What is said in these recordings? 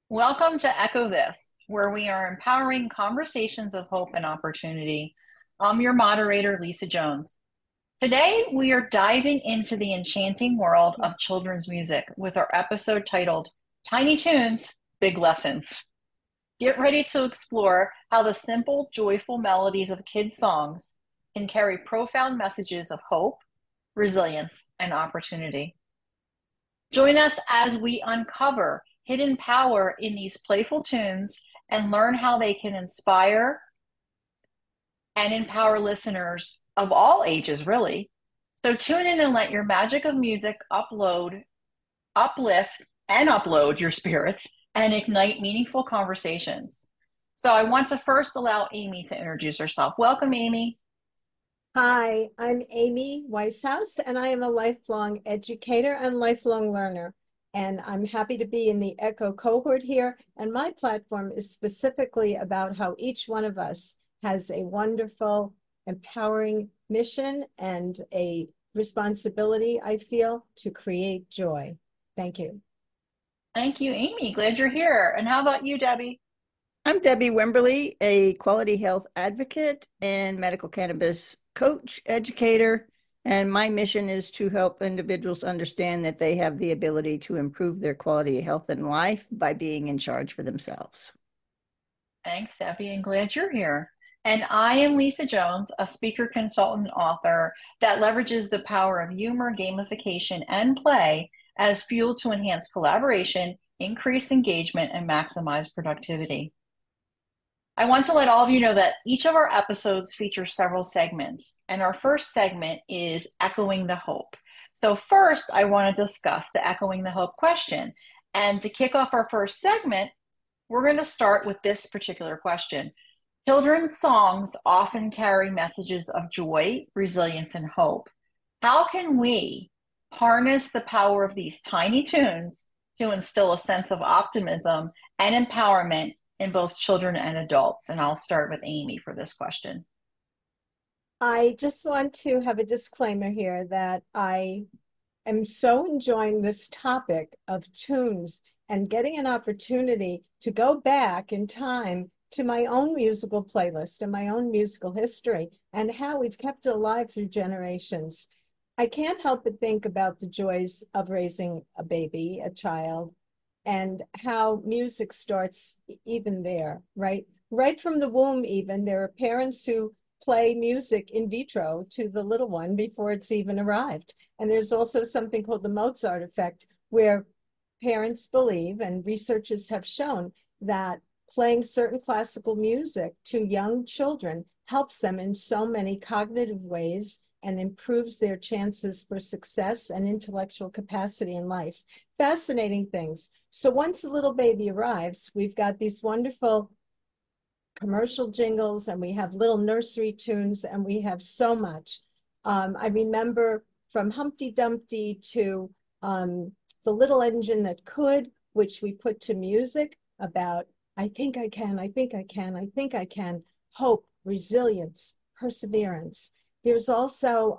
Welcome to Echo This, where we are empowering conversations of hope and opportunity. I'm your moderator, Lisa Jones. Today, we are diving into the enchanting world of children's music with our episode titled Tiny Tunes, Big Lessons. Get ready to explore how the simple, joyful melodies of kids' songs can carry profound messages of hope, resilience, and opportunity. Join us as we uncover hidden power in these playful tunes and learn how they can inspire and empower listeners of all ages, really. So tune in and let your magic of music uplift, and upload your spirits and ignite meaningful conversations. So I want to first allow Amy to introduce herself. Welcome, Amy. Hi, I'm Amy Weishaus, and I am a lifelong educator and lifelong learner. And I'm happy to be in the ECHO cohort here. And my platform is specifically about how each one of us has a wonderful, empowering mission and a responsibility, I feel, to create joy. Thank you. Thank you, Amy. Glad you're here. And how about you, Debbie? I'm Debbie Wimberly, a quality health advocate and medical cannabis coach, educator, and my mission is to help individuals understand that they have the ability to improve their quality of health and life by being in charge for themselves. Thanks, Debbie, and glad you're here. And I am Lisa Jones, a speaker, consultant, author that leverages the power of humor, gamification, and play as fuel to enhance collaboration, increase engagement, and maximize productivity. I want to let all of you know that each of our episodes features several segments, and our first segment is Echoing the Hope. So, first, I want to discuss the Echoing the Hope question. And to kick off our first segment, we're going to start with this particular question. Children's songs often carry messages of joy, resilience, and hope. How can we harness the power of these tiny tunes to instill a sense of optimism and empowerment in both children and adults? And I'll start with Amy for this question. I just want to have a disclaimer here that I am so enjoying this topic of tunes and getting an opportunity to go back in time to my own musical playlist and my own musical history and how we've kept it alive through generations. I can't help but think about the joys of raising a baby, a child, and how music starts even there, right? Right from the womb, even. There are parents who play music in vitro to the little one before it's even arrived. And there's also something called the Mozart effect, where parents believe, and researchers have shown, that playing certain classical music to young children helps them in so many cognitive ways and improves their chances for success and intellectual capacity in life. Fascinating things. So once the little baby arrives, we've got these wonderful commercial jingles and we have little nursery tunes and we have so much. I remember from Humpty Dumpty to The Little Engine That Could, which we put to music about, I think I can, I think I can, I think I can, hope, resilience, perseverance. There's also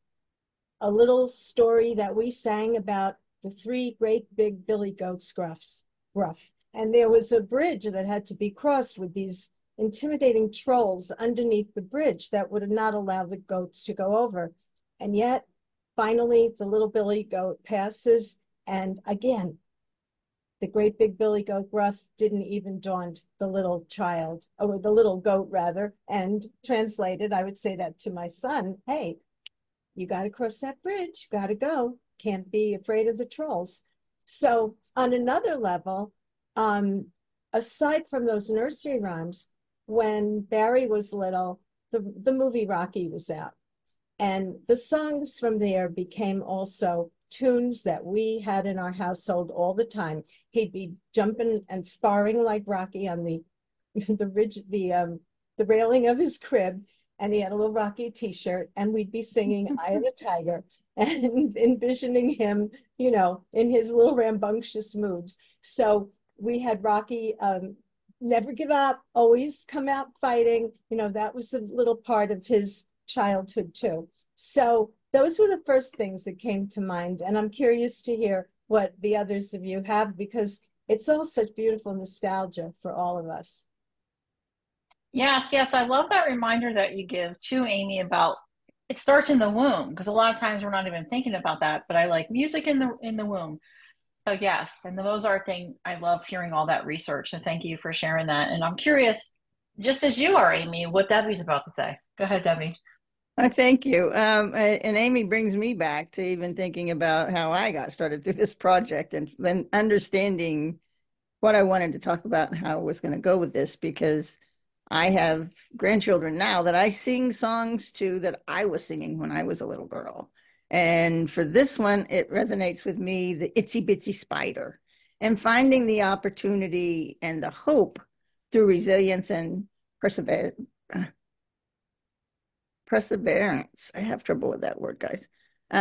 a little story that we sang about the three great big billy goats gruff. And there was a bridge that had to be crossed with these intimidating trolls underneath the bridge that would not allow the goats to go over. And yet, finally, the little billy goat passes. And again, the great big billy goat gruff didn't even daunt the little child, or the little goat rather. And translated, I would say that to my son, hey, you got to cross that bridge, got to go. Can't be afraid of the trolls. So on another level, aside from those nursery rhymes, when Barry was little, the movie Rocky was out. And the songs from there became also tunes that we had in our household all the time. He'd be jumping and sparring like Rocky on the railing of his crib, and he had a little Rocky t-shirt, and we'd be singing Eye of the Tiger and envisioning him, in his little rambunctious moods. So we had Rocky, never give up, always come out fighting. That was a little part of his childhood too. So those were the first things that came to mind. And I'm curious to hear what the others of you have, because it's all such beautiful nostalgia for all of us. Yes, yes, I love that reminder that you give to Amy about it starts in the womb because a lot of times we're not even thinking about that. But I like music in the womb. So yes, and the Mozart thing, I love hearing all that research. So thank you for sharing that. And I'm curious, just as you are, Amy, what Debbie's about to say. Go ahead, Debbie. Thank you. And Amy brings me back to even thinking about how I got started through this project and then understanding what I wanted to talk about and how I was going to go with this, because I have grandchildren now that I sing songs to that I was singing when I was a little girl. And for this one, it resonates with me, the Itsy Bitsy Spider, and finding the opportunity and the hope through resilience and perseverance. I have trouble with that word, guys.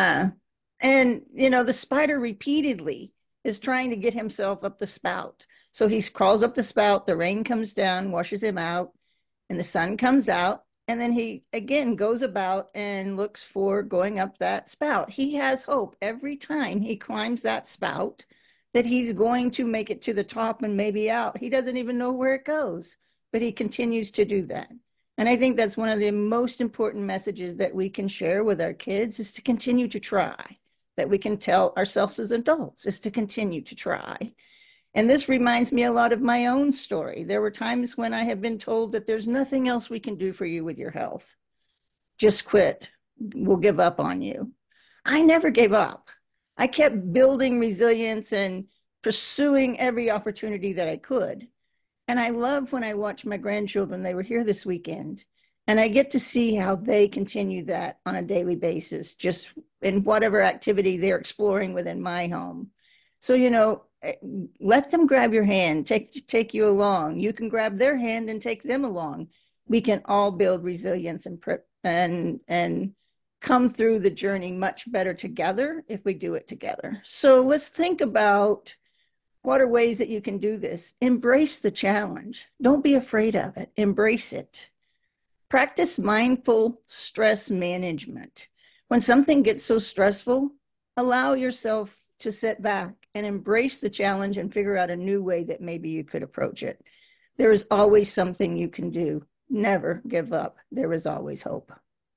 And, you know, the spider repeatedly is trying to get himself up the spout. So he crawls up the spout, the rain comes down, washes him out, and the sun comes out. And then he again goes about and looks for going up that spout. He has hope every time he climbs that spout that he's going to make it to the top and maybe out. He doesn't even know where it goes, but he continues to do that. And I think that's one of the most important messages that we can share with our kids, is to continue to try, that we can tell ourselves as adults, is to continue to try. And this reminds me a lot of my own story. There were times when I have been told that there's nothing else we can do for you with your health. Just quit. We'll give up on you. I never gave up. I kept building resilience and pursuing every opportunity that I could. And I love when I watch my grandchildren, they were here this weekend, and I get to see how they continue that on a daily basis, just in whatever activity they're exploring within my home. So, you know, let them grab your hand, take you along. You can grab their hand and take them along. We can all build resilience and come through the journey much better together if we do it together. So let's think about, what are ways that you can do this? Embrace the challenge. Don't be afraid of it. Embrace it. Practice mindful stress management. When something gets so stressful, allow yourself to sit back and embrace the challenge and figure out a new way that maybe you could approach it. There is always something you can do. Never give up. There is always hope.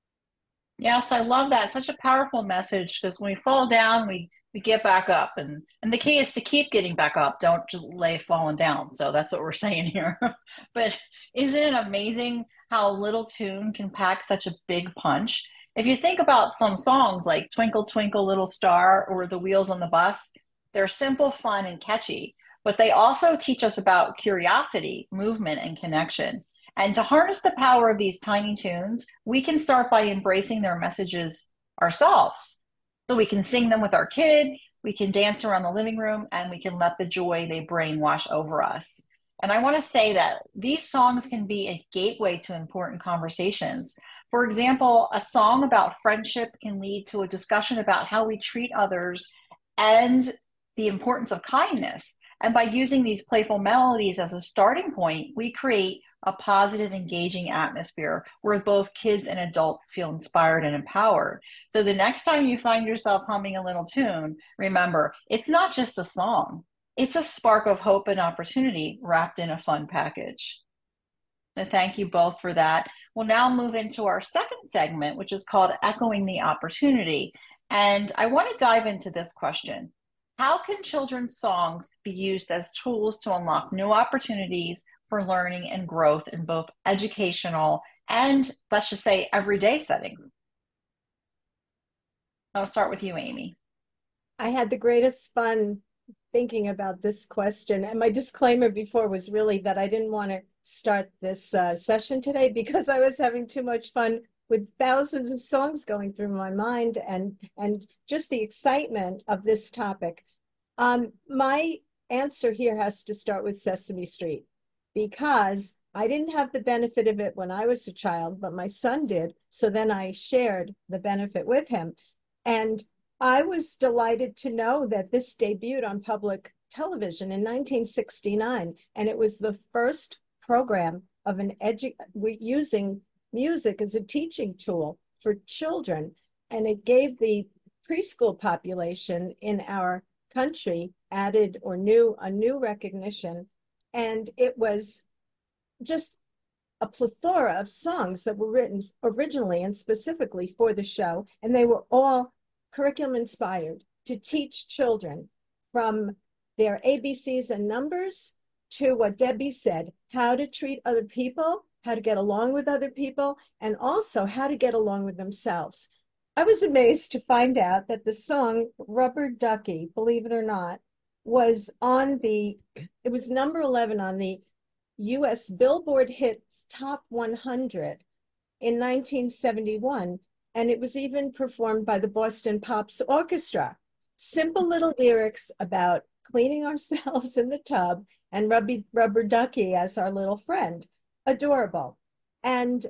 Yes, I love that. Such a powerful message because when we fall down, we get back up, and the key is to keep getting back up. Don't just lay falling down. So that's what we're saying here. But isn't it amazing how a little tune can pack such a big punch? If you think about some songs like Twinkle Twinkle Little Star or The Wheels on the Bus, they're simple, fun, and catchy, but they also teach us about curiosity, movement, and connection. And to harness the power of these tiny tunes, we can start by embracing their messages ourselves. So we can sing them with our kids, we can dance around the living room, and we can let the joy they bring wash over us. And I want to say that these songs can be a gateway to important conversations. For example, a song about friendship can lead to a discussion about how we treat others and the importance of kindness. And by using these playful melodies as a starting point, we create a positive, engaging atmosphere where both kids and adults feel inspired and empowered. So the next time you find yourself humming a little tune, remember, it's not just a song, it's a spark of hope and opportunity wrapped in a fun package. So thank you both for that. We'll now move into our second segment, which is called Echoing the Opportunity. And I want to dive into this question. How can children's songs be used as tools to unlock new opportunities for learning and growth in both educational and, let's just say, everyday settings? I'll start with you, Amy. I had the greatest fun thinking about this question. And my disclaimer before was really that I didn't want to start this session today because I was having too much fun with thousands of songs going through my mind and just the excitement of this topic. My answer here has to start with Sesame Street because I didn't have the benefit of it when I was a child, but my son did. So then I shared the benefit with him. And I was delighted to know that this debuted on public television in 1969, and it was the first program of using music as a teaching tool for children, and it gave the preschool population in our country added or new a new recognition, and it was just a plethora of songs that were written originally and specifically for the show, and they were all curriculum inspired to teach children from their ABCs and numbers to what Debbie said, how to treat other people, how to get along with other people, and also how to get along with themselves. I was amazed to find out that the song Rubber Ducky, believe it or not, was it was number 11 on the US Billboard Hits Top 100 in 1971, and it was even performed by the Boston Pops Orchestra. Simple little lyrics about cleaning ourselves in the tub and rubber ducky as our little friend. Adorable. And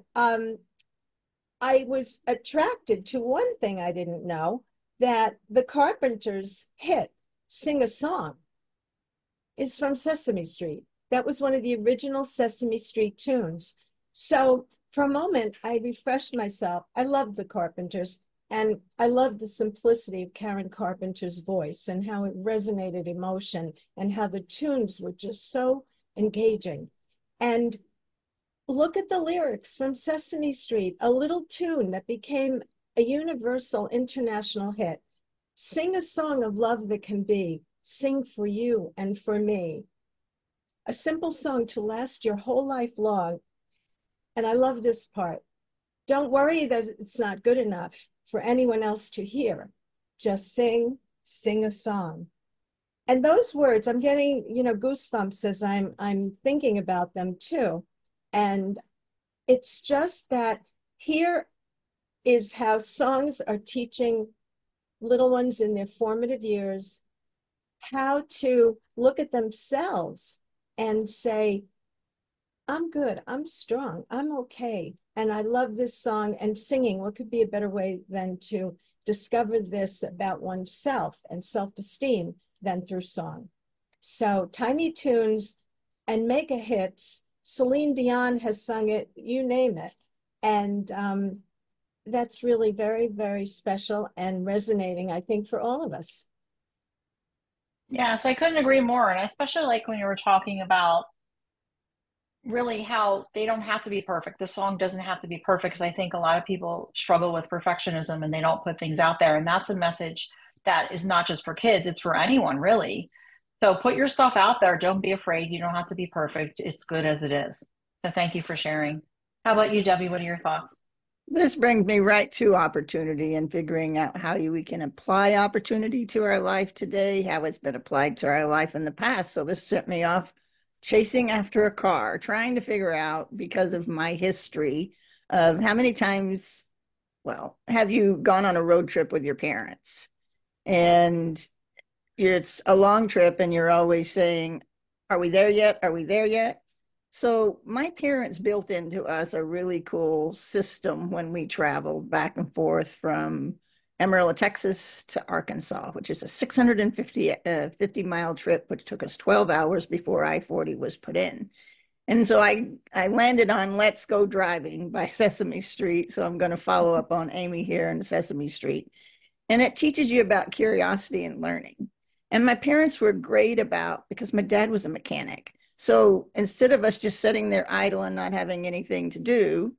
I was attracted to one thing I didn't know, that the Carpenters' hit, Sing a Song, is from Sesame Street. That was one of the original Sesame Street tunes. So for a moment, I refreshed myself. I loved the Carpenters, and I loved the simplicity of Karen Carpenter's voice and how it resonated emotion and how the tunes were just so engaging. And look at the lyrics from Sesame Street, a little tune that became a universal international hit. Sing a song of love that can be, sing for you and for me. A simple song to last your whole life long. And I love this part. Don't worry that it's not good enough for anyone else to hear. Just sing a song. And those words, I'm getting, goosebumps as I'm thinking about them too. And it's just that here is how songs are teaching little ones in their formative years how to look at themselves and say, I'm good, I'm strong, I'm okay. And I love this song and singing. What could be a better way than to discover this about oneself and self-esteem than through song? So Tiny Toons and mega hits. Celine Dion has sung it, you name it. And that's really very, very special and resonating, I think, for all of us. Yes, I couldn't agree more. And I especially like when you were talking about really how they don't have to be perfect. The song doesn't have to be perfect because I think a lot of people struggle with perfectionism and they don't put things out there. And that's a message that is not just for kids, it's for anyone really. So put your stuff out there. Don't be afraid. You don't have to be perfect. It's good as it is. So thank you for sharing. How about you, Debbie? What are your thoughts? This brings me right to opportunity and figuring out how we can apply opportunity to our life today, how it's been applied to our life in the past. So this sent me off chasing after a car, trying to figure out, because of my history, of how many times, well, have you gone on a road trip with your parents? And it's a long trip and you're always saying, are we there yet? Are we there yet? So my parents built into us a really cool system when we traveled back and forth from Amarillo, Texas to Arkansas, which is a 650 mile trip, which took us 12 hours before I-40 was put in. And so I landed on Let's Go Driving by Sesame Street. So I'm going to follow up on Amy here in Sesame Street. And it teaches you about curiosity and learning. And my parents were great about, because my dad was a mechanic. So instead of us just sitting there idle and not having anything to do,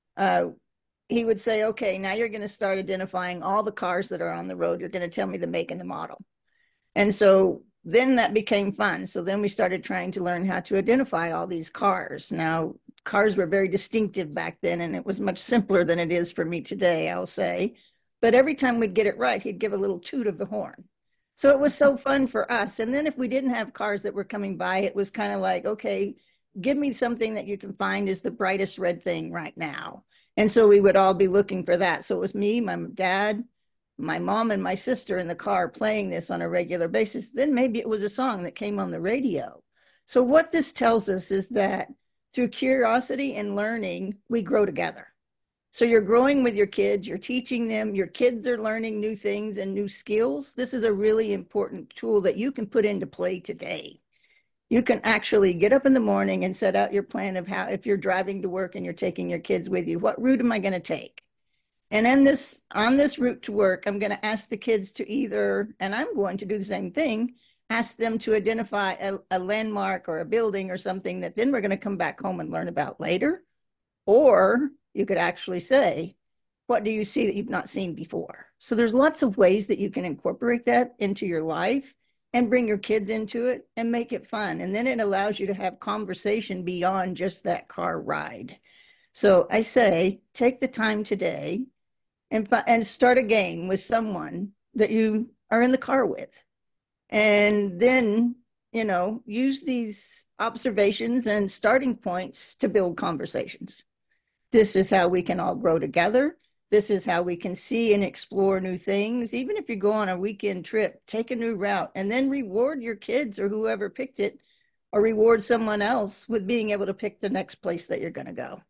he would say, okay, now you're going to start identifying all the cars that are on the road. You're going to tell me the make and the model. And so then that became fun. So then we started trying to learn how to identify all these cars. Now, cars were very distinctive back then, and it was much simpler than it is for me today, I'll say. But every time we'd get it right, he'd give a little toot of the horn. So it was so fun for us. And then if we didn't have cars that were coming by, it was kind of like, okay, give me something that you can find is the brightest red thing right now. And so we would all be looking for that. So it was me, my dad, my mom, and my sister in the car playing this on a regular basis. Then maybe it was a song that came on the radio. So what this tells us is that through curiosity and learning, we grow together. So you're growing with your kids, you're teaching them, your kids are learning new things and new skills. This is a really important tool that you can put into play today. You can actually get up in the morning and set out your plan of how, if you're driving to work and you're taking your kids with you, what route am I going to take? And on this route to work, I'm going to ask the kids to either, and I'm going to do the same thing, ask them to identify a landmark or a building or something that then we're going to come back home and learn about later. Or you could actually say, what do you see that you've not seen before? So there's lots of ways that you can incorporate that into your life and bring your kids into it and make it fun. And then it allows you to have conversation beyond just that car ride. So I say, take the time today and start a game with someone that you are in the car with. And then, use these observations and starting points to build conversations. This is how we can all grow together. This is how we can see and explore new things. Even if you go on a weekend trip, take a new route and then reward your kids or whoever picked it, or reward someone else with being able to pick the next place that you're going to go.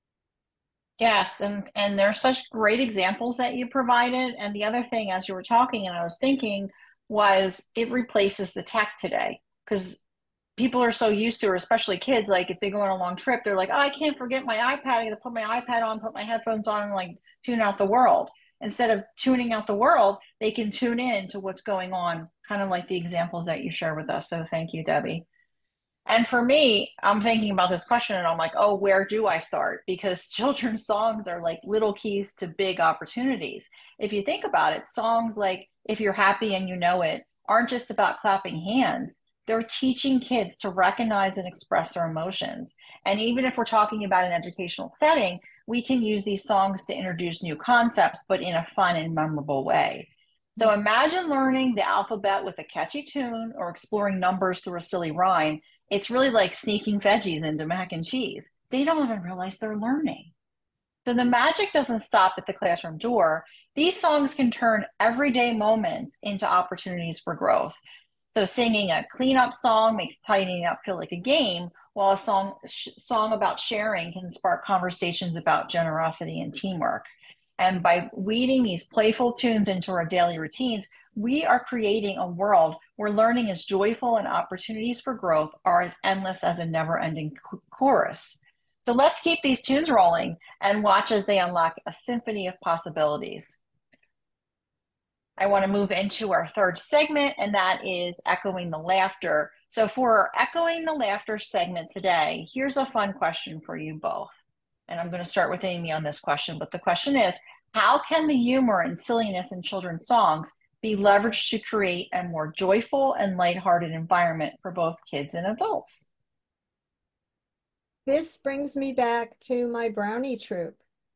Yes, and there's such great examples that you provided. And the other thing, as you were talking, and I was thinking, was it replaces the tech today because people are so used to, or especially kids, like if they go on a long trip, they're like, oh, I can't forget my iPad. I got to put my iPad on, put my headphones on, and like tune out the world. Instead of tuning out the world, they can tune in to what's going on, kind of like the examples that you share with us. So thank you, Debbie. And for me, I'm thinking about this question and I'm like, oh, where do I start? Because children's songs are like little keys to big opportunities. If you think about it, songs like If You're Happy and You Know It aren't just about clapping hands. They're teaching kids to recognize and express their emotions. And even if we're talking about an educational setting, we can use these songs to introduce new concepts, but in a fun and memorable way. So imagine learning the alphabet with a catchy tune or exploring numbers through a silly rhyme. It's really like sneaking veggies into mac and cheese. They don't even realize they're learning. So the magic doesn't stop at the classroom door. These songs can turn everyday moments into opportunities for growth. So singing a cleanup song makes tidying up feel like a game, while a song about sharing can spark conversations about generosity and teamwork. And by weaving these playful tunes into our daily routines, we are creating a world where learning is joyful and opportunities for growth are as endless as a never-ending chorus. So let's keep these tunes rolling and watch as they unlock a symphony of possibilities. I want to move into our third segment, and that is Echoing the Laughter. So for our Echoing the Laughter segment today, here's a fun question for you both. And I'm going to start with Amy on this question, but the question is, how can the humor and silliness in children's songs be leveraged to create a more joyful and lighthearted environment for both kids and adults? This brings me back to my Brownie troop,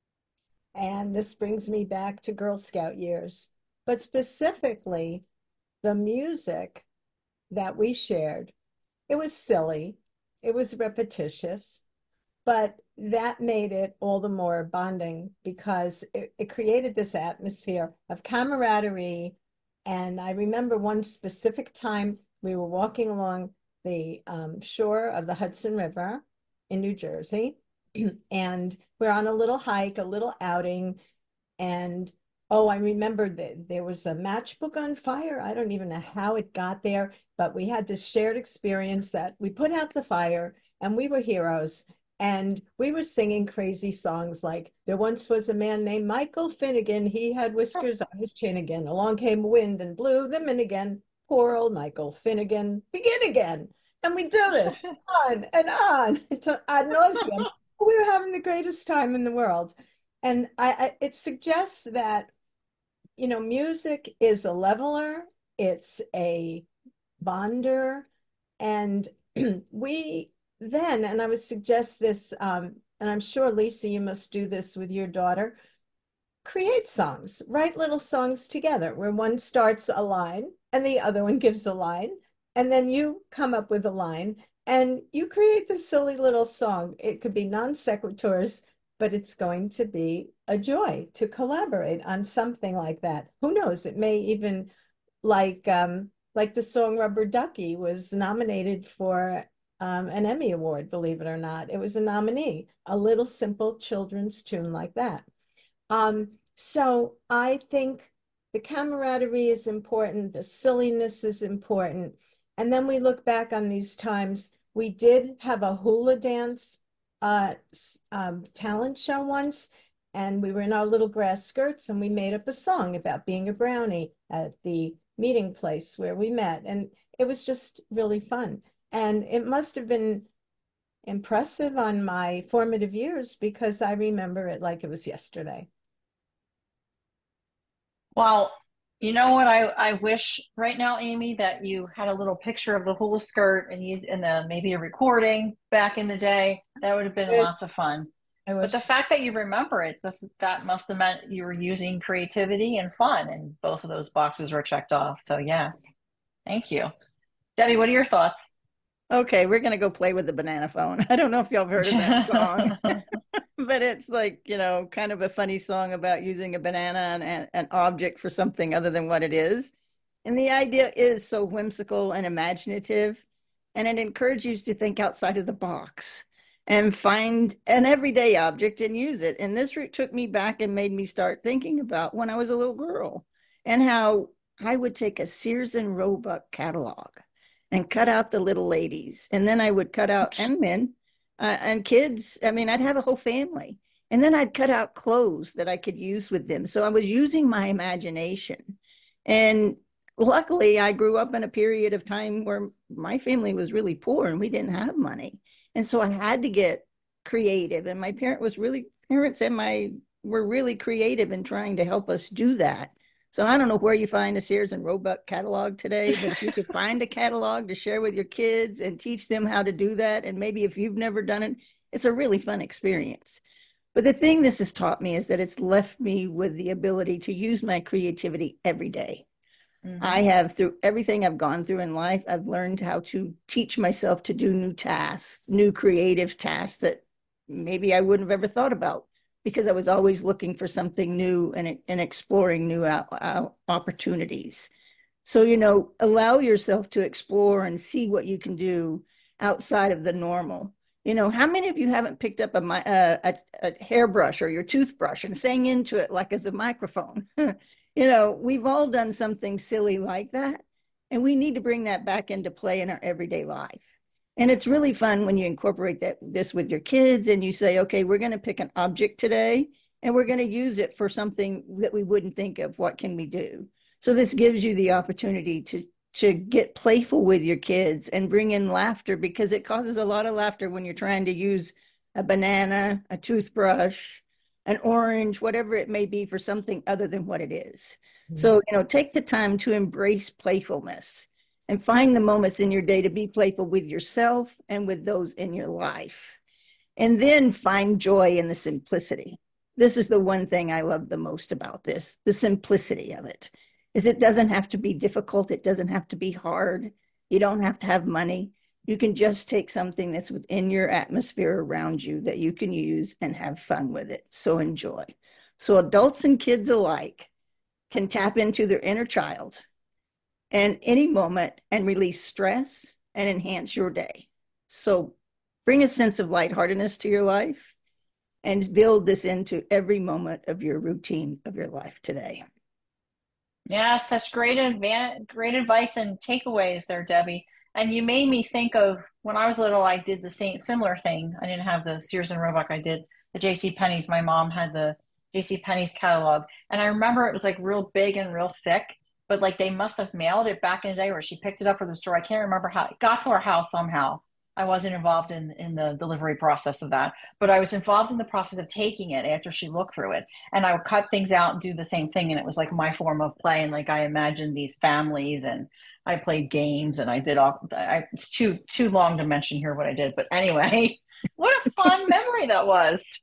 and this brings me back to Girl Scout years. But specifically, the music that we shared, it was silly, it was repetitious, but that made it all the more bonding because it created this atmosphere of camaraderie. And I remember one specific time we were walking along the shore of the Hudson River in New Jersey, and we're on a little hike, a little outing, and oh, I remember that there was a matchbook on fire. I don't even know how it got there, but we had this shared experience that we put out the fire and we were heroes. And we were singing crazy songs like there once was a man named Michael Finnegan. He had whiskers on his chin again. Along came a wind and blew them in again. Poor old Michael Finnegan, begin again. And we do this on and on to ad nauseum. We were having the greatest time in the world. And it suggests that, music is a leveler, it's a bonder, and we then, and I would suggest this, and I'm sure, Lisa, you must do this with your daughter, create songs, write little songs together where one starts a line and the other one gives a line, and then you come up with a line and you create this silly little song. It could be non sequiturs, but it's going to be a joy to collaborate on something like that. Who knows? It may even like the song Rubber Ducky was nominated for an Emmy Award, believe it or not. It was a nominee, a little simple children's tune like that. So I think the camaraderie is important, the silliness is important. And then we look back on these times. We did have a hula dance talent show once, and we were in our little grass skirts, and we made up a song about being a brownie at the meeting place where we met. And it was just really fun. And it must have been impressive on my formative years because I remember it like it was yesterday. Well, you know what I wish right now, Amy, that you had a little picture of the whole skirt and you and the maybe a recording back in the day. That would have been It, lots of fun. I But the wish. fact that you remember it, that must have meant you were using creativity and fun, and both of those boxes were checked off. So yes, thank you. Debbie, what are your thoughts? Okay, we're gonna go play with the banana phone. I don't know if y'all have heard of that song, but it's like, kind of a funny song about using a banana and an object for something other than what it is. And the idea is so whimsical and imaginative, and it encourages you to think outside of the box and find an everyday object and use it. And this took me back and made me start thinking about when I was a little girl and how I would take a Sears and Roebuck catalog and cut out the little ladies. And then I would cut out and men and kids. I mean, I'd have a whole family. And then I'd cut out clothes that I could use with them. So I was using my imagination. And luckily, I grew up in a period of time where my family was really poor and we didn't have money. And so I had to get creative. And my parents and my were really creative in trying to help us do that. So I don't know where you find a Sears and Roebuck catalog today, but if you could find a catalog to share with your kids and teach them how to do that, and maybe if you've never done it, it's a really fun experience. But the thing this has taught me is that it's left me with the ability to use my creativity every day. I Hmm. have, through everything I've gone through in life, I've learned how to teach myself to do new tasks, new creative tasks that maybe I wouldn't have ever thought about because I was always looking for something new and exploring new opportunities. So, allow yourself to explore and see what you can do outside of the normal. How many of you haven't picked up a hairbrush or your toothbrush and sang into it like as a microphone? We've all done something silly like that, and we need to bring that back into play in our everyday life. And it's really fun when you incorporate this with your kids and you say, okay, we're going to pick an object today and we're going to use it for something that we wouldn't think of. What can we do? So this gives you the opportunity to get playful with your kids and bring in laughter, because it causes a lot of laughter when you're trying to use a banana, a toothbrush, an orange, whatever it may be, for something other than what it is. So, take the time to embrace playfulness and find the moments in your day to be playful with yourself and with those in your life. And then find joy in the simplicity. This is the one thing I love the most about this, the simplicity of it, is it doesn't have to be difficult. It doesn't have to be hard. You don't have to have money. You can just take something that's within your atmosphere around you that you can use and have fun with it. So enjoy. So adults and kids alike can tap into their inner child and any moment and release stress and enhance your day. So bring a sense of lightheartedness to your life and build this into every moment of your routine of your life today. Yeah, such great advice and takeaways there, Debbie. And you made me think of when I was little, I did the same similar thing. I didn't have the Sears and Roebuck. I did the J.C. Penney's. My mom had the J.C. Penney's catalog. And I remember it was like real big and real thick, but like they must have mailed it back in the day or she picked it up from the store. I can't remember how it got to our house somehow. I wasn't involved in the delivery process of that, but I was involved in the process of taking it after she looked through it. And I would cut things out and do the same thing. And it was like my form of play. And like I imagined these families and I played games and I did it's too long to mention here what I did. But anyway, what a fun memory that was.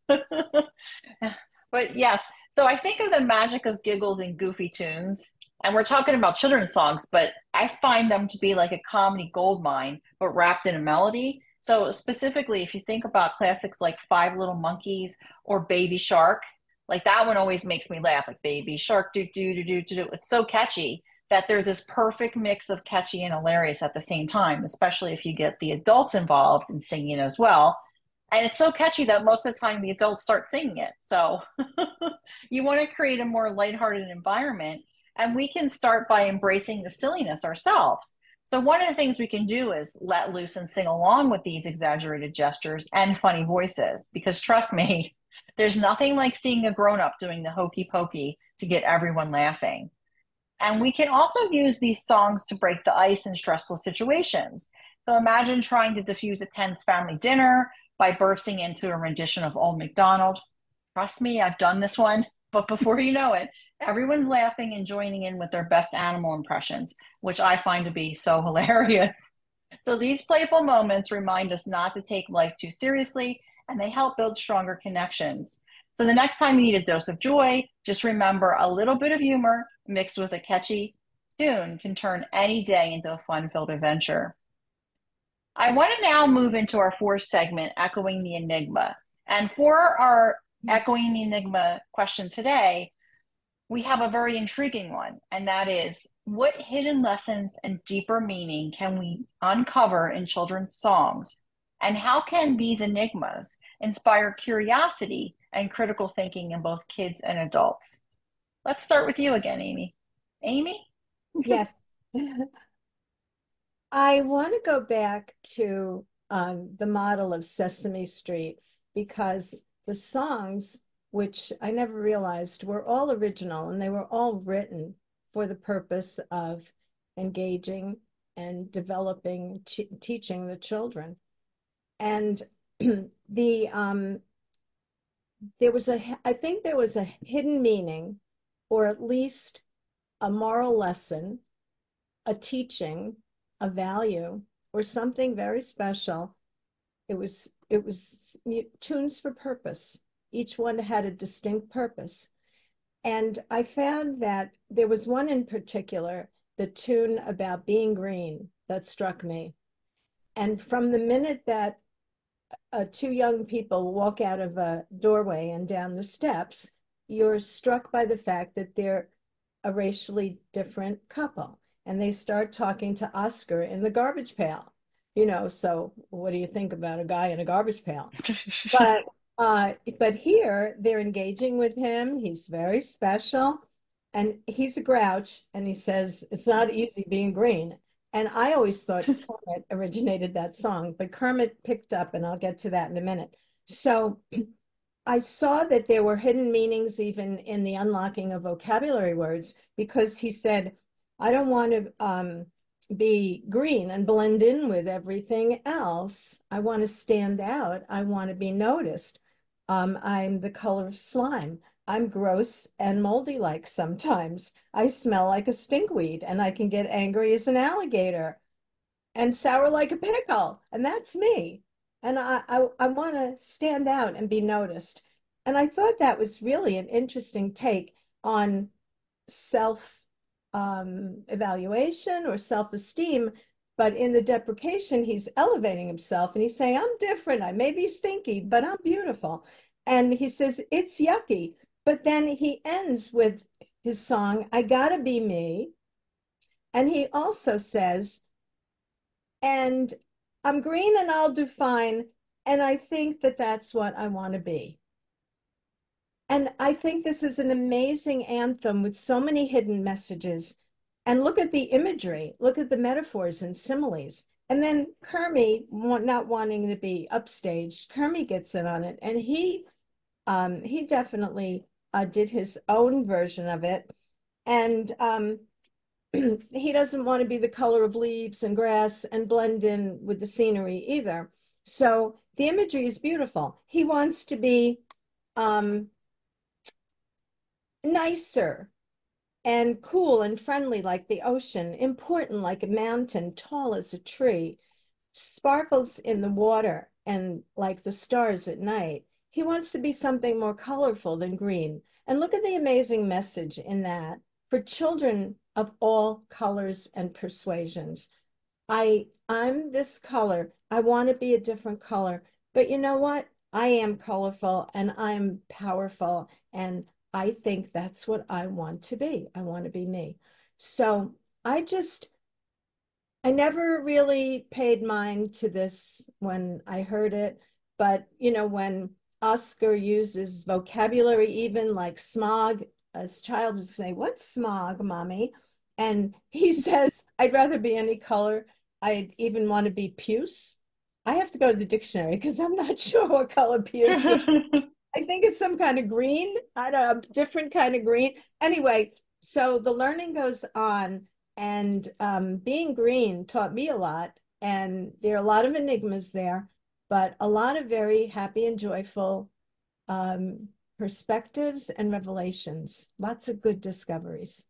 But yes, so I think of the magic of giggles and goofy tunes. And we're talking about children's songs, but I find them to be like a comedy gold mine, but wrapped in a melody. So specifically, if you think about classics like Five Little Monkeys or Baby Shark, like that one always makes me laugh. Like Baby Shark, do do do do do do. It's so catchy that they're this perfect mix of catchy and hilarious at the same time, especially if you get the adults involved in singing as well. And it's so catchy that most of the time the adults start singing it. So you want to create a more lighthearted environment. And we can start by embracing the silliness ourselves. So, one of the things we can do is let loose and sing along with these exaggerated gestures and funny voices. Because trust me, There's nothing like seeing a grown up doing the hokey pokey to get everyone laughing. And we can also use these songs to break the ice in stressful situations. So imagine trying to diffuse a tense family dinner by bursting into a rendition of Old MacDonald. Trust me, I've done this one. But before you know it, everyone's laughing and joining in with their best animal impressions, which I find to be so hilarious. So these playful moments remind us not to take life too seriously, and they help build stronger connections. So the next time you need a dose of joy, just remember a little bit of humor mixed with a catchy tune can turn any day into a fun-filled adventure. I want to now move into our fourth segment, Echoing the Enigma. And for our Echoing the Enigma question today, we have a very intriguing one, and that is, what hidden lessons and deeper meaning can we uncover in children's songs? And how can these enigmas inspire curiosity and critical thinking in both kids and adults? Let's start with you again, Amy. Amy? Yes. I want to go back to the model of Sesame Street because the songs, which I never realized were all original and they were all written for the purpose of engaging and developing, teaching the children. And the I think there was a hidden meaning, or at least a moral lesson, a teaching, a value, or something very special. It was tunes for purpose. Each one had a distinct purpose. And I found that there was one in particular, the tune about being green, that struck me. And from the minute that two young people walk out of a doorway and down the steps, you're struck by the fact that they're a racially different couple. And they start talking to Oscar in the garbage pail. So what do you think about a guy in a garbage pail? But but here they're engaging with him. He's very special, and he's a grouch. And he says it's not easy being green. And I always thought Kermit originated that song, but Kermit picked up, and I'll get to that in a minute. So I saw that there were hidden meanings even in the unlocking of vocabulary words, because he said, I don't want to be green and blend in with everything else. I want to stand out. I want to be noticed. I'm the color of slime. I'm gross and moldy like sometimes. I smell like a stinkweed, and I can get angry as an alligator and sour like a pickle. And that's me. And I want to stand out and be noticed. And I thought that was really an interesting take on self evaluation or self-esteem. But in the deprecation, he's elevating himself and he's saying, I'm different. I may be stinky, but I'm beautiful. And he says, it's yucky. But then he ends with his song, I Gotta Be Me. And he also says, and I'm green and I'll do fine. And I think that that's what I want to be. And I think this is an amazing anthem with so many hidden messages. And look at the imagery, look at the metaphors and similes. And then Kermit, not wanting to be upstaged, Kermit gets in on it. And he definitely did his own version of it. And he doesn't want to be the color of leaves and grass and blend in with the scenery either. So the imagery is beautiful. He wants to be nicer and cool and friendly like the ocean, important like a mountain, tall as a tree, sparkles in the water and like the stars at night. He wants to be something more colorful than green. And look at the amazing message in that for children of all colors and persuasions. I'm this color. I want to be a different color. But you know what? I am colorful and I'm powerful, and I think that's what I want to be. I want to be me. So I never really paid mind to this when I heard it. But, when Oscar uses vocabulary, even like smog, a child would say, what's smog, mommy? And he says, I'd rather be any color. I'd even want to be puce. I have to go to the dictionary because I'm not sure what color puce is. I think it's some kind of green. I don't know, different kind of green. Anyway, so the learning goes on, and being green taught me a lot. And there are a lot of enigmas there, but a lot of very happy and joyful um, perspectives and revelations. Lots of good discoveries.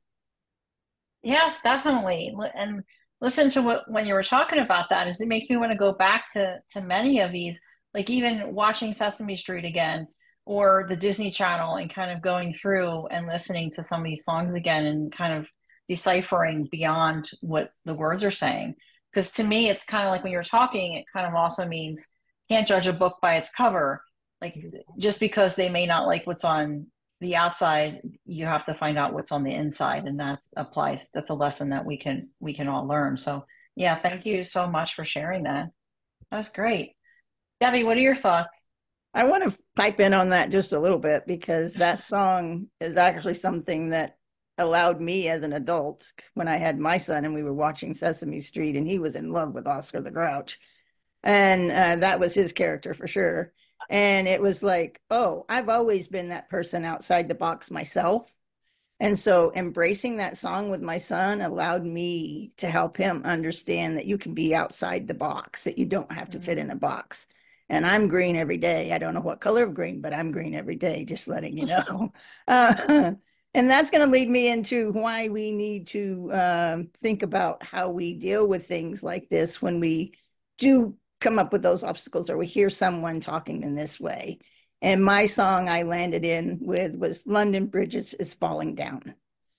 Yes, definitely. And listen to what when you were talking about that, is it makes me want to go back to many of these, like even watching Sesame Street again or the Disney Channel and kind of going through and listening to some of these songs again and kind of deciphering beyond what the words are saying. Because to me, it's kind of like when you're talking, it kind of also means can't judge a book by its cover. Like just because they may not like what's on the outside, you have to find out what's on the inside, and that applies. That's a lesson that we can all learn. So yeah, thank you so much for sharing that. That's great. Debbie, what are your thoughts? I want to pipe in on that just a little bit because that song is actually something that allowed me as an adult when I had my son and we were watching Sesame Street and he was in love with Oscar the Grouch. And that was his character for sure. And it was like, oh, I've always been that person outside the box myself. And so embracing that song with my son allowed me to help him understand that you can be outside the box, that you don't have to fit in a box. And I'm green every day. I don't know what color of green, but I'm green every day, just letting you know. Uh, and that's going to lead me into why we need to think about how we deal with things like this when we do come up with those obstacles or we hear someone talking in this way. And my song I landed in with was London Bridges is Falling Down.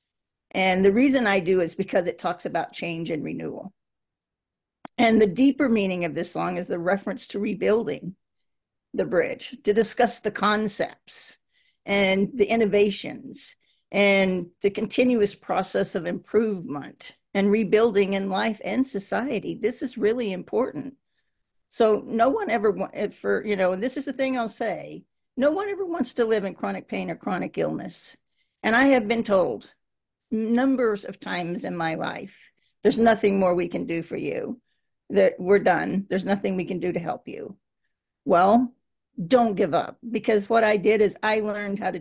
And the reason I do is because it talks about change and renewal. And the deeper meaning of this song is the reference to rebuilding the bridge, to discuss the concepts and the innovations and the continuous process of improvement and rebuilding in life and society. This is really important. So no one ever for, this is the thing I'll say, no one ever wants to live in chronic pain or chronic illness. And I have been told numbers of times in my life, there's nothing more we can do for you. That we're done. There's nothing we can do to help you. Well, don't give up, because what I did is I learned how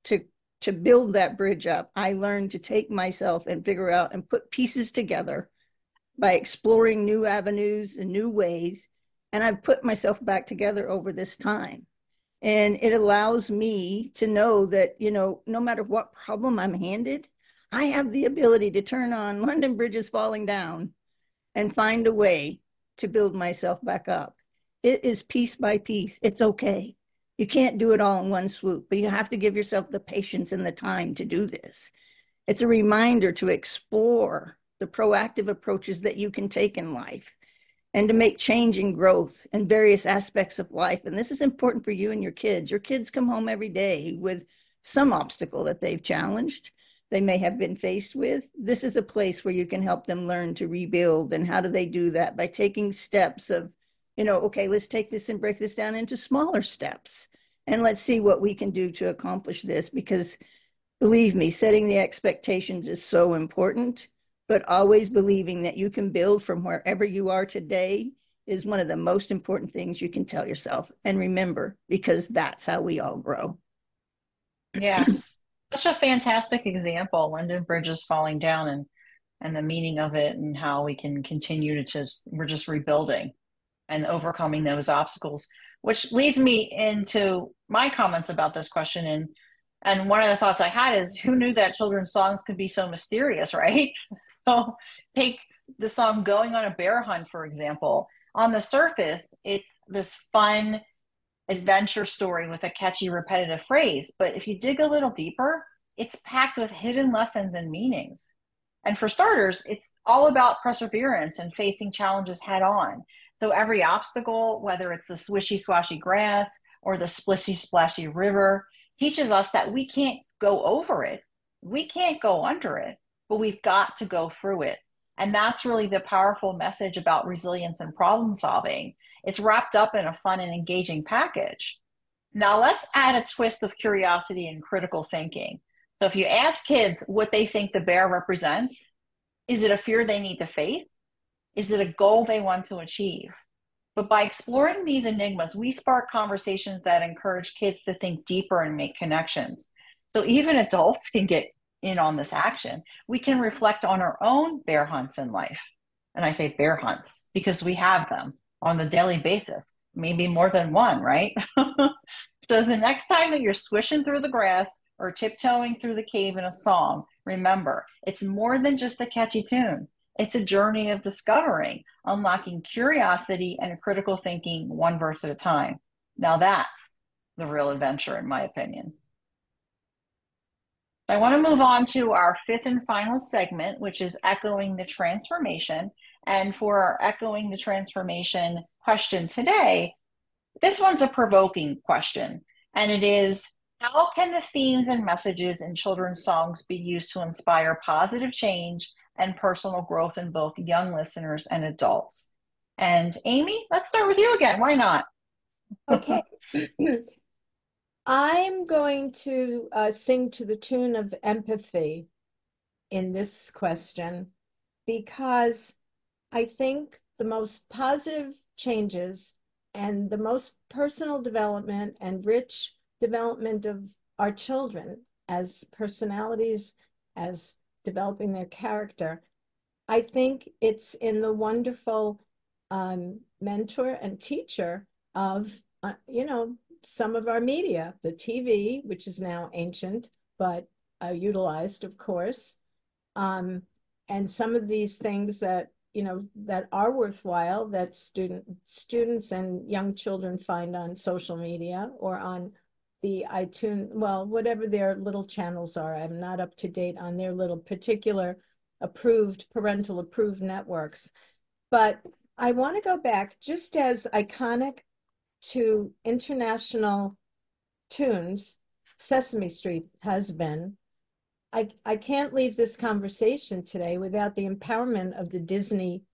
to build that bridge up. I learned to take myself and figure out and put pieces together by exploring new avenues and new ways. And I've put myself back together over this time. And it allows me to know that, no matter what problem I'm handed, I have the ability to turn on London Bridge is Falling Down and find a way to build myself back up. It is piece by piece. It's okay. You can't do it all in one swoop, but you have to give yourself the patience and the time to do this. It's a reminder to explore the proactive approaches that you can take in life and to make change and growth in various aspects of life. And this is important for you and your kids. Your kids come home every day with some obstacle that they've challenged, they may have been faced with. This is a place where you can help them learn to rebuild. And how do they do that? By taking steps of, okay, let's take this and break this down into smaller steps. And let's see what we can do to accomplish this. Because believe me, setting the expectations is so important, but always believing that you can build from wherever you are today is one of the most important things you can tell yourself. And remember, because that's how we all grow. Yes. Such a fantastic example, London Bridges falling down and the meaning of it and how we can continue to we're just rebuilding and overcoming those obstacles, which leads me into my comments about this question. And one of the thoughts I had is, who knew that children's songs could be so mysterious, right? So take the song Going on a Bear Hunt, for example. On the surface, it's this fun adventure story with a catchy, repetitive phrase. But if you dig a little deeper, it's packed with hidden lessons and meanings. And for starters, it's all about perseverance and facing challenges head on. So every obstacle, whether it's the swishy swashy grass or the splishy splashy river, teaches us that we can't go over it. We can't go under it, but we've got to go through it. And that's really the powerful message about resilience and problem solving. It's wrapped up in a fun and engaging package. Now let's add a twist of curiosity and critical thinking. So if you ask kids what they think the bear represents, is it a fear they need to face? Is it a goal they want to achieve? But by exploring these enigmas, we spark conversations that encourage kids to think deeper and make connections. So even adults can get in on this action. We can reflect on our own bear hunts in life. And I say bear hunts because we have them on the daily basis, maybe more than one, right? So the next time that you're swishing through the grass or tiptoeing through the cave in a song, remember, it's more than just a catchy tune. It's a journey of discovering, unlocking curiosity and critical thinking one verse at a time. Now that's the real adventure, in my opinion. I want to move on to our fifth and final segment, which is echoing the transformation. And for our echoing the transformation question today, this one's a provoking question. And it is, how can the themes and messages in children's songs be used to inspire positive change and personal growth in both young listeners and adults? And Amy, let's start with you again. Why not? Okay. I'm going to sing to the tune of empathy in this question because I think the most positive changes and the most personal development and rich development of our children as personalities, as developing their character, I think it's in the wonderful mentor and teacher of, some of our media, the TV, which is now ancient, but utilized, of course, um, and some of these things that that are worthwhile that students and young children find on social media or on the iTunes, well, whatever their little channels are. I'm not up to date on their little particular approved, parental approved networks. But I want to go back just as iconic to international tunes, Sesame Street has been. I can't leave this conversation today without the empowerment of the Disney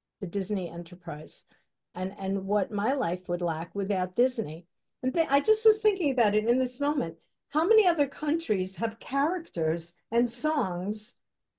enterprise and what my life would lack without Disney. And I just was thinking about it in this moment. How many other countries have characters and songs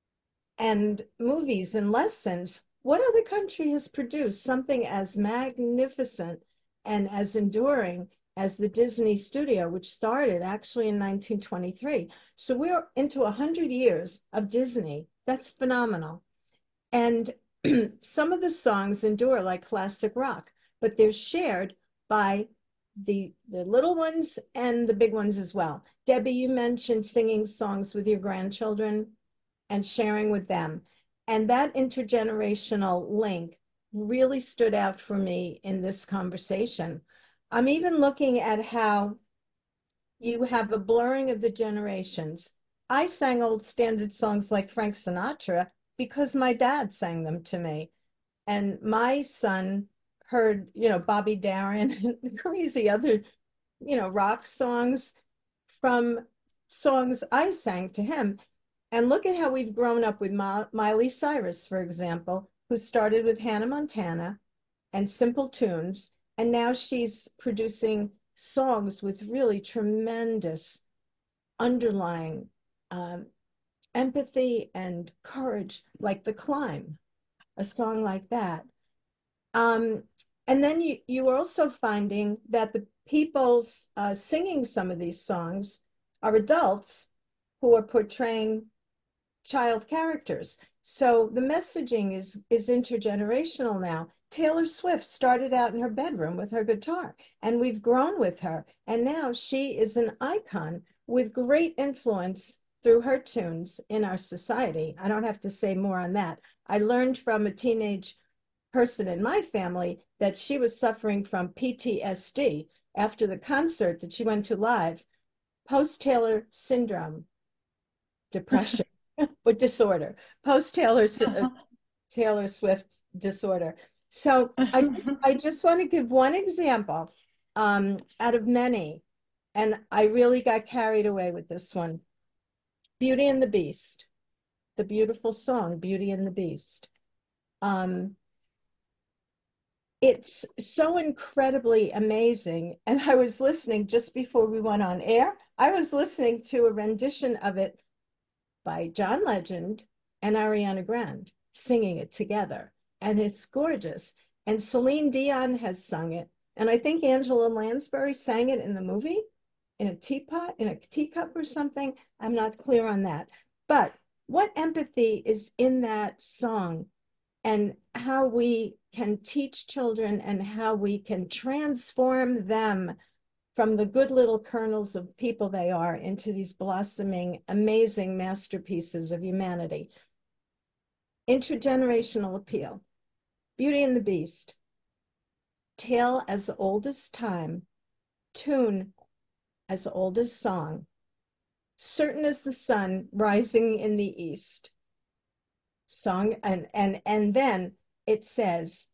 and movies and lessons? What other country has produced something as magnificent and as enduring as the Disney studio, which started actually in 1923? So we're into 100 years of Disney. That's phenomenal. And some of the songs endure like classic rock, but they're shared by the little ones and the big ones as well. Debbie, you mentioned singing songs with your grandchildren and sharing with them. And that intergenerational link really stood out for me in this conversation. I'm even looking at how you have a blurring of the generations. I sang old standard songs like Frank Sinatra because my dad sang them to me. And my son heard, Bobby Darin and crazy other, rock songs from songs I sang to him. And look at how we've grown up with Miley Cyrus, for example, who started with Hannah Montana and simple tunes. And now she's producing songs with really tremendous underlying empathy and courage, like The Climb, a song like that. Um, and then you are also finding that the people singing some of these songs are adults who are portraying child characters. So the messaging is intergenerational now. Taylor Swift started out in her bedroom with her guitar, and we've grown with her. And now she is an icon with great influence through her tunes in our society. I don't have to say more on that. I learned from a teenage person in my family that she was suffering from PTSD after the concert that she went to live, post-Taylor syndrome, depression, but disorder, post-Taylor Taylor Swift disorder. So I just want to give one example out of many, and I really got carried away with this one. Beauty and the Beast, the beautiful song Beauty and the Beast. It's so incredibly amazing. And I was listening just before we went on air. I was listening to a rendition of it by John Legend and Ariana Grande singing it together. And it's gorgeous. And Celine Dion has sung it. And I think Angela Lansbury sang it in the movie in a teapot, in a teacup or something. I'm not clear on that. But what empathy is in that song and how we can teach children and how we can transform them from the good little kernels of people they are into these blossoming, amazing masterpieces of humanity. Intergenerational appeal. Beauty and the Beast. Tale as old as time. Tune as old as song. Certain as the sun rising in the east. Song and then it says,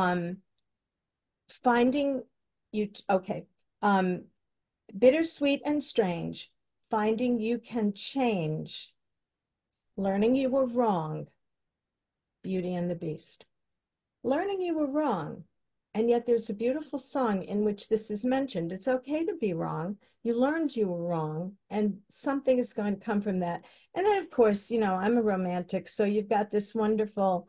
finding you, okay, bittersweet and strange, finding you can change, learning you were wrong, Beauty and the Beast. Learning you were wrong, and yet there's a beautiful song in which this is mentioned. It's okay to be wrong. You learned you were wrong, and something is going to come from that. And then, of course, you know, I'm a romantic, so you've got this wonderful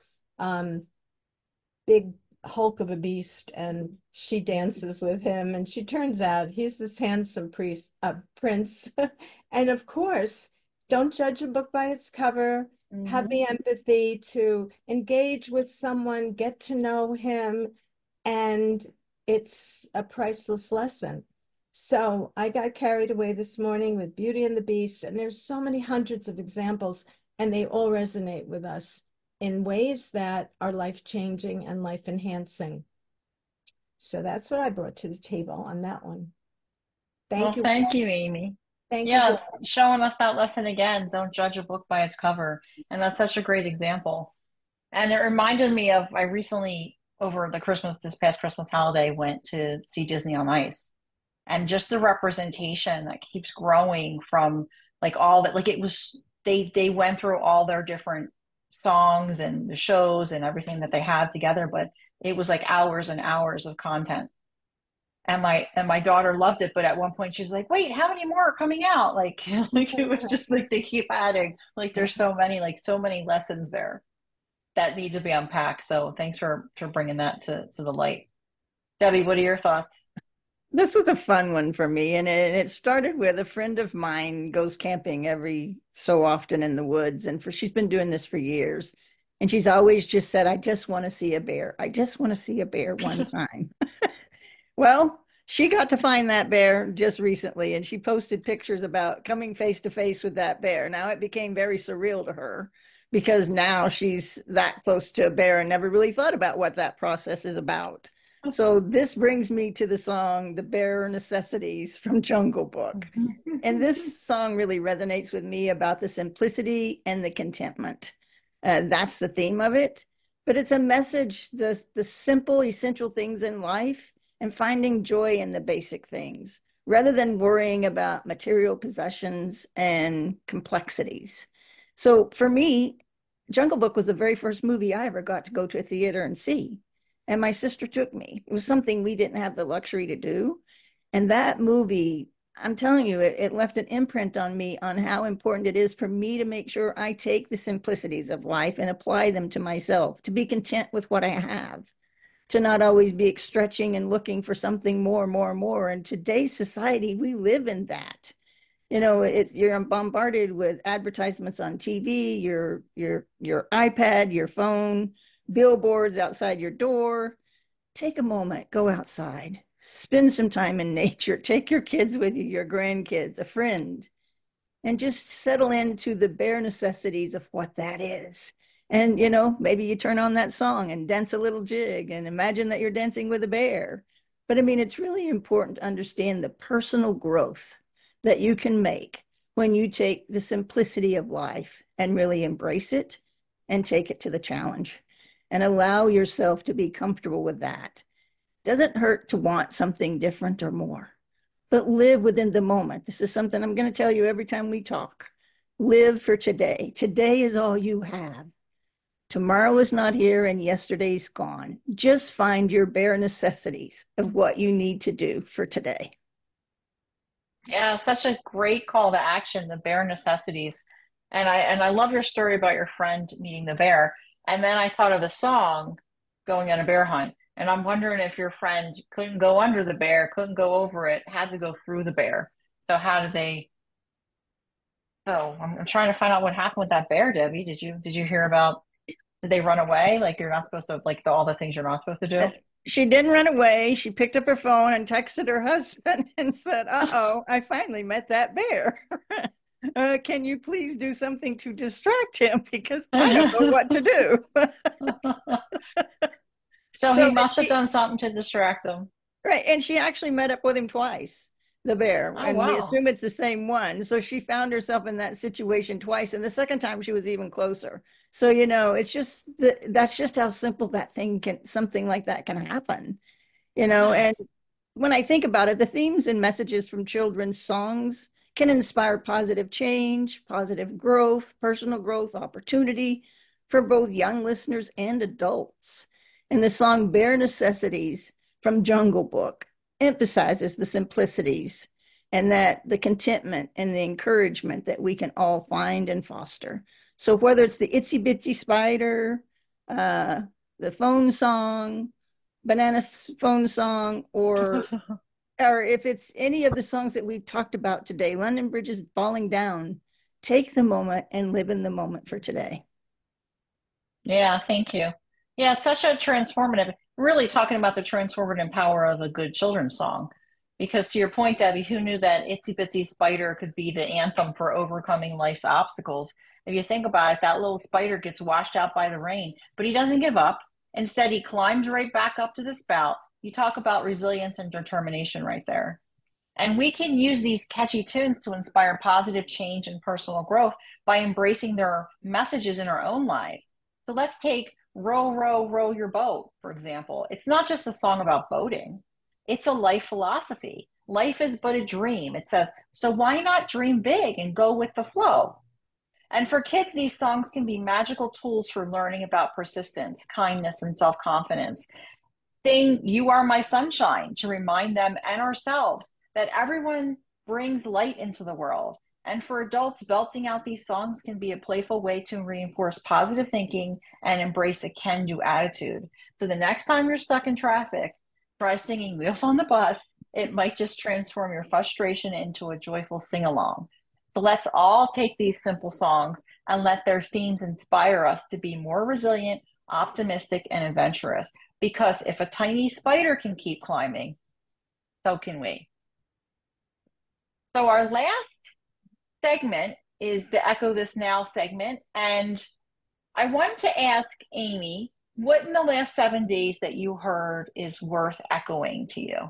big hulk of a beast, and she dances with him, and she turns out he's this handsome prince. And of course, don't judge a book by its cover. Have the empathy to engage with someone, get to know him, and it's a priceless lesson. So I got carried away this morning with Beauty and the Beast, and there's so many hundreds of examples, and they all resonate with us in ways that are life-changing and life-enhancing. So that's what I brought to the table on that one. Thank you. Thank you, Amy. Thank Yeah, you. it's showing us that lesson again. Don't judge a book by its cover. And that's such a great example. And it reminded me of, I recently, over the this past Christmas holiday, went to see Disney on Ice. And just the representation that keeps growing from like all that, like it was, they went through all their different songs and the shows and everything that they had together, but it was like hours and hours of content. And my daughter loved it, but at one point she's like, "Wait, how many more are coming out?" Like, like it was just like they keep adding. Like there's so many, like so many lessons there that need to be unpacked. So thanks for bringing that to the light. Debbie, what are your thoughts? This was a fun one for me. And it started with a friend of mine goes camping every so often in the woods. And she's been doing this for years. And she's always just said, I just want to see a bear. I just want to see a bear one time. Well, she got to find that bear just recently, and she posted pictures about coming face to face with that bear. Now it became very surreal to her because now she's that close to a bear and never really thought about what that process is about. So this brings me to the song, The Bare Necessities from Jungle Book. And this song really resonates with me about the simplicity and the contentment. That's the theme of it. But it's a message, the simple, essential things in life and finding joy in the basic things rather than worrying about material possessions and complexities. So for me, Jungle Book was the very first movie I ever got to go to a theater and see. And my sister took me. It was something we didn't have the luxury to do. And that movie, I'm telling you, it left an imprint on me on how important it is for me to make sure I take the simplicities of life and apply them to myself, to be content with what I have, to not always be stretching and looking for something more, more, more. In today's society, we live in that. You know, you're bombarded with advertisements on TV, your iPad, your phone, billboards outside your door. Take a moment, go outside, spend some time in nature, take your kids with you, your grandkids, a friend, and just settle into the bare necessities of what that is. And, you know, maybe you turn on that song and dance a little jig and imagine that you're dancing with a bear. But I mean, it's really important to understand the personal growth that you can make when you take the simplicity of life and really embrace it and take it to the challenge and allow yourself to be comfortable with that. Doesn't hurt to want something different or more, but live within the moment. This is something I'm going to tell you every time we talk. Live for today. Today is all you have. Tomorrow is not here and yesterday's gone. Just find your bare necessities of what you need to do for today. Yeah, such a great call to action, the bare necessities. And I love your story about your friend meeting the bear. And then I thought of the song, Going on a Bear Hunt. And I'm wondering if your friend couldn't go under the bear, couldn't go over it, had to go through the bear. So how did they? So I'm trying to find out what happened with that bear, Debbie. Did you hear about? Did they run away? Like you're not supposed to all the things you're not supposed to Uh, do? She didn't run away. She picked up her phone and texted her husband and said, "Uh-oh, I finally met that bear. Can you please do something to distract him because I don't know what to do." So he So must have she done something to distract them. Right. And she actually met up with him twice, the bear, Oh and we wow. assume it's the same one. So she found herself in that situation twice. And the second time she was even closer. So, it's just that's just how simple that thing can, something like that can happen, And Yes. when I think about it, the themes and messages from children's songs can inspire positive change, positive growth, personal growth, opportunity for both young listeners and adults. And the song Bare Necessities from Jungle Book emphasizes the simplicities and that the contentment and the encouragement that we can all find and foster. So whether it's the Itsy Bitsy Spider, uh, the phone song, banana phone song, or if it's any of the songs that we've talked about today, London Bridge is falling down. Take the moment and live in the moment for today. Yeah, thank you. Yeah, it's such a transformative, really talking about the transformative power of a good children's song. Because to your point, Debbie, who knew that Itsy Bitsy Spider could be the anthem for overcoming life's obstacles? If you think about it, that little spider gets washed out by the rain, but he doesn't give up. Instead, he climbs right back up to the spout. You talk about resilience and determination right there. And we can use these catchy tunes to inspire positive change and personal growth by embracing their messages in our own lives. So let's take Row, Row, Row Your Boat, for example. It's not just a song about boating, it's a life philosophy. Life is but a dream. It says, so why not dream big and go with the flow? And for kids, these songs can be magical tools for learning about persistence, kindness, and self confidence. Sing You Are My Sunshine to remind them and ourselves that everyone brings light into the world. And for adults, belting out these songs can be a playful way to reinforce positive thinking and embrace a can do attitude. So the next time you're stuck in traffic, try singing Wheels on the Bus. It might just transform your frustration into a joyful sing along. So let's all take these simple songs and let their themes inspire us to be more resilient, optimistic, and adventurous. Because if a tiny spider can keep climbing, so can we. So our last segment is the Echo This Now segment. And I wanted to ask Amy, what in the last 7 days that you heard is worth echoing to you?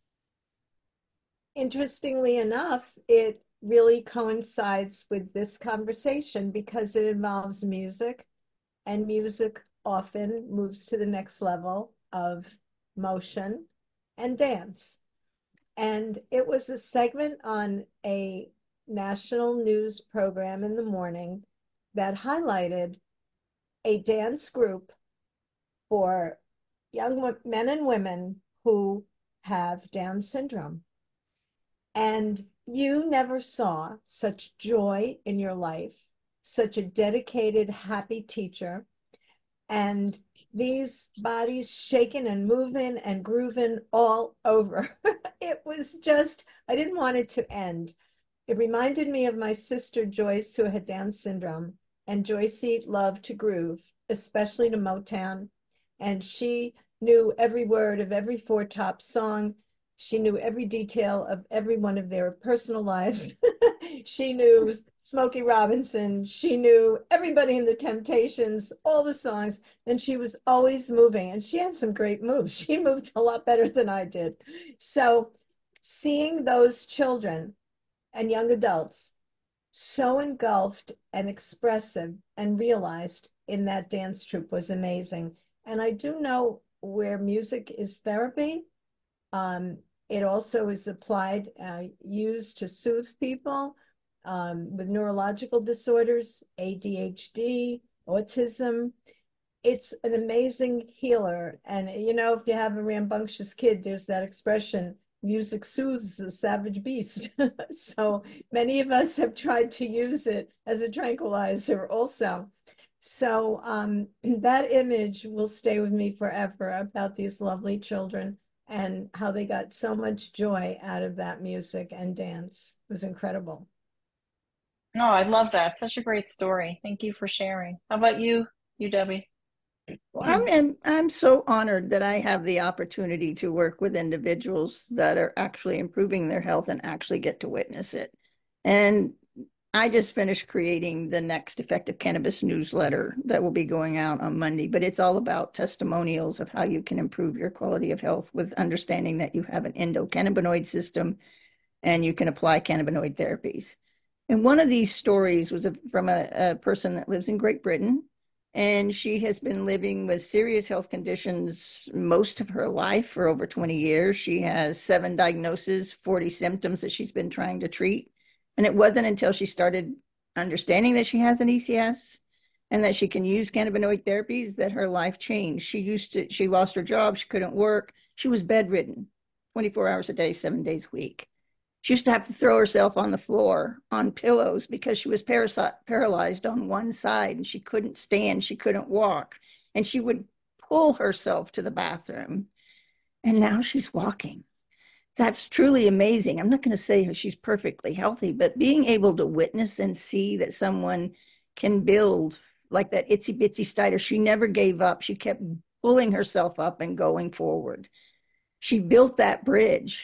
Interestingly enough, it really coincides with this conversation because it involves music, and music often moves to the next level of motion and dance. And it was a segment on a national news program in the morning that highlighted a dance group for young men and women who have Down syndrome. And you never saw such joy in your life, such a dedicated, happy teacher, and these bodies shaking and moving and grooving all over. It was just, I didn't want it to end. It reminded me of my sister Joyce, who had Down syndrome, and Joycey loved to groove, especially to Motown. And she knew every word of every Four Top song. She knew every detail of every one of their personal lives. She knew Smokey Robinson. She knew everybody in the Temptations, all the songs, and she was always moving. And she had some great moves. She moved a lot better than I did. So seeing those children and young adults so engulfed and expressive and realized in that dance troupe was amazing. And I do know where music is therapy. Um, it also is applied, used to soothe people with neurological disorders, ADHD, autism. It's an amazing healer. And, if you have a rambunctious kid, there's that expression, music soothes a savage beast. So many of us have tried to use it as a tranquilizer also. So that image will stay with me forever about these lovely children and how they got so much joy out of that music and dance. It was incredible. No, I love that. Such a great story. Thank you for sharing. How about you, Debbie? Well, I'm so honored that I have the opportunity to work with individuals that are actually improving their health and actually get to witness it. And I just finished creating the next Effective Cannabis newsletter that will be going out on Monday, but it's all about testimonials of how you can improve your quality of health with understanding that you have an endocannabinoid system and you can apply cannabinoid therapies. And one of these stories was from a person that lives in Great Britain, and she has been living with serious health conditions most of her life for over 20 years. She has 7 diagnoses, 40 symptoms that she's been trying to treat. And it wasn't until she started understanding that she has an ECS and that she can use cannabinoid therapies that her life changed. She lost her job, she couldn't work, she was bedridden 24 hours a day, 7 days a week. She used to have to throw herself on the floor on pillows because she was paralyzed on one side and she couldn't stand, she couldn't walk, and she would pull herself to the bathroom. And now she's walking. That's truly amazing. I'm not going to say she's perfectly healthy, but being able to witness and see that someone can build like that itsy bitsy spider, she never gave up. She kept pulling herself up and going forward. She built that bridge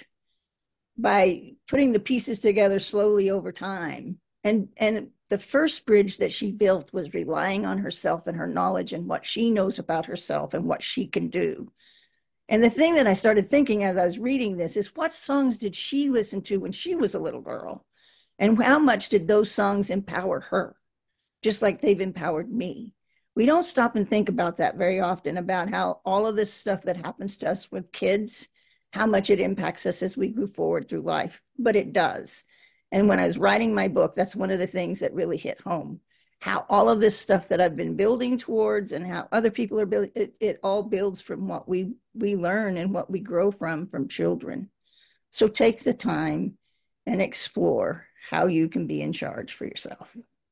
by putting the pieces together slowly over time. And the first bridge that she built was relying on herself and her knowledge and what she knows about herself and what she can do. And the thing that I started thinking as I was reading this is, what songs did she listen to when she was a little girl? And how much did those songs empower her, just like they've empowered me? We don't stop and think about that very often, about how all of this stuff that happens to us with kids, how much it impacts us as we move forward through life. But it does. And when I was writing my book, that's one of the things that really hit home. How all of this stuff that I've been building towards and how other people are building, it all builds from what we learn and what we grow from children. So take the time and explore how you can be in charge for yourself.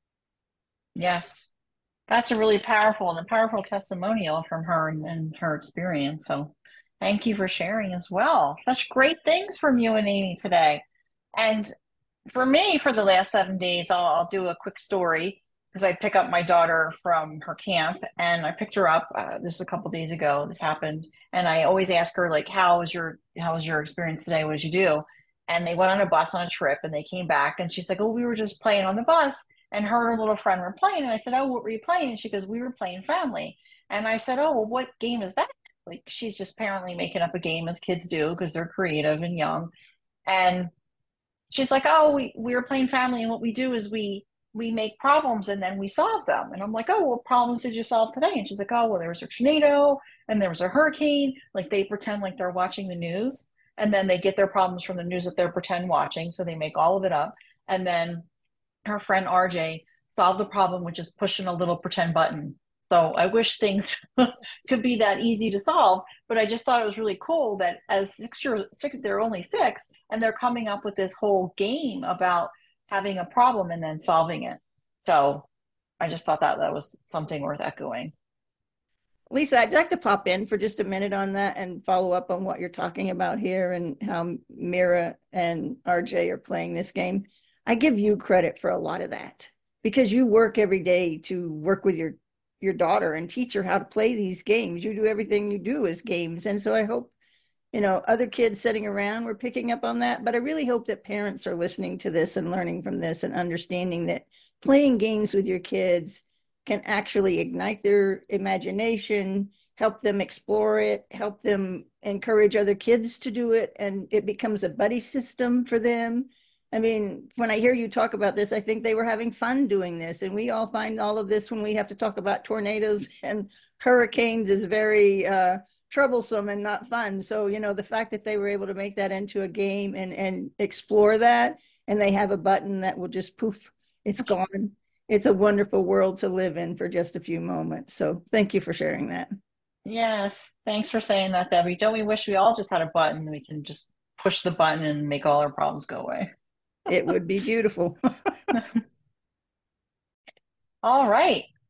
Yes. That's a really powerful and a powerful testimonial from her and her experience. So thank you for sharing as well. Such great things from you and Amy today. And for me, for the last 7 days, I'll do a quick story because I pick up my daughter from her camp and I picked her up. This is a couple days ago. This happened, and I always ask her like, how was your experience today? What did you do?" And they went on a bus on a trip, and they came back, and she's like, "Oh, we were just playing on the bus, and her and her little friend were playing." And I said, "Oh, what were you playing?" And she goes, "We were playing Family." And I said, "Oh, well, what game is that?" Like she's just apparently making up a game as kids do because they're creative and young. And she's like, "Oh, we were playing Family, and what we do is we make problems and then we solve them." And I'm like, "Oh, what problems did you solve today?" And she's like, "Oh, well, there was a tornado and there was a hurricane." Like they pretend like they're watching the news, and then they get their problems from the news that they're pretend watching, so they make all of it up. And then her friend RJ solved the problem with just pushing a little pretend button. So I wish things could be that easy to solve, but I just thought it was really cool that as 6 years, they're only 6, and they're coming up with this whole game about having a problem and then solving it. So I just thought that was something worth echoing. Lisa, I'd like to pop in for just a minute on that and follow up on what you're talking about here and how Mira and RJ are playing this game. I give you credit for a lot of that because you work every day to work with your daughter and teach her how to play these games. You do everything you do as games. And so I hope, other kids sitting around were picking up on that. But I really hope that parents are listening to this and learning from this and understanding that playing games with your kids can actually ignite their imagination, help them explore it, help them encourage other kids to do it, and it becomes a buddy system for them. I mean, when I hear you talk about this, I think they were having fun doing this. And we all find all of this when we have to talk about tornadoes and hurricanes is very troublesome and not fun. So, the fact that they were able to make that into a game and explore that, and they have a button that will just poof, it's gone. It's a wonderful world to live in for just a few moments. So thank you for sharing that. Yes, thanks for saying that, Debbie. Don't we wish we all just had a button we can just push the button and make all our problems go away? It would be beautiful. All right.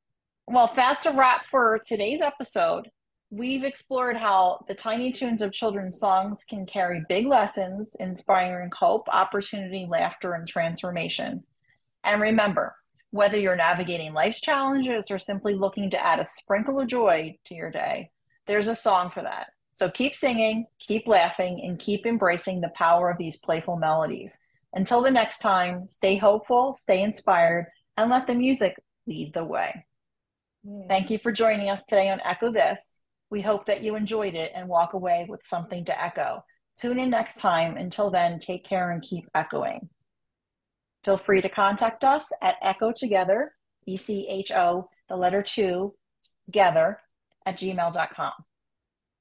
Well, that's a wrap for today's episode. We've explored how the tiny tunes of children's songs can carry big lessons, inspiring hope, opportunity, laughter, and transformation. And remember, whether you're navigating life's challenges or simply looking to add a sprinkle of joy to your day, there's a song for that. So keep singing, keep laughing, and keep embracing the power of these playful melodies. Until the next time, stay hopeful, stay inspired, and let the music lead the way. Thank you for joining us today on Echo This. We hope that you enjoyed it and walk away with something to echo. Tune in next time. Until then, take care and keep echoing. Feel free to contact us at Echo Together, ECHO, the letter 2, together, @gmail.com.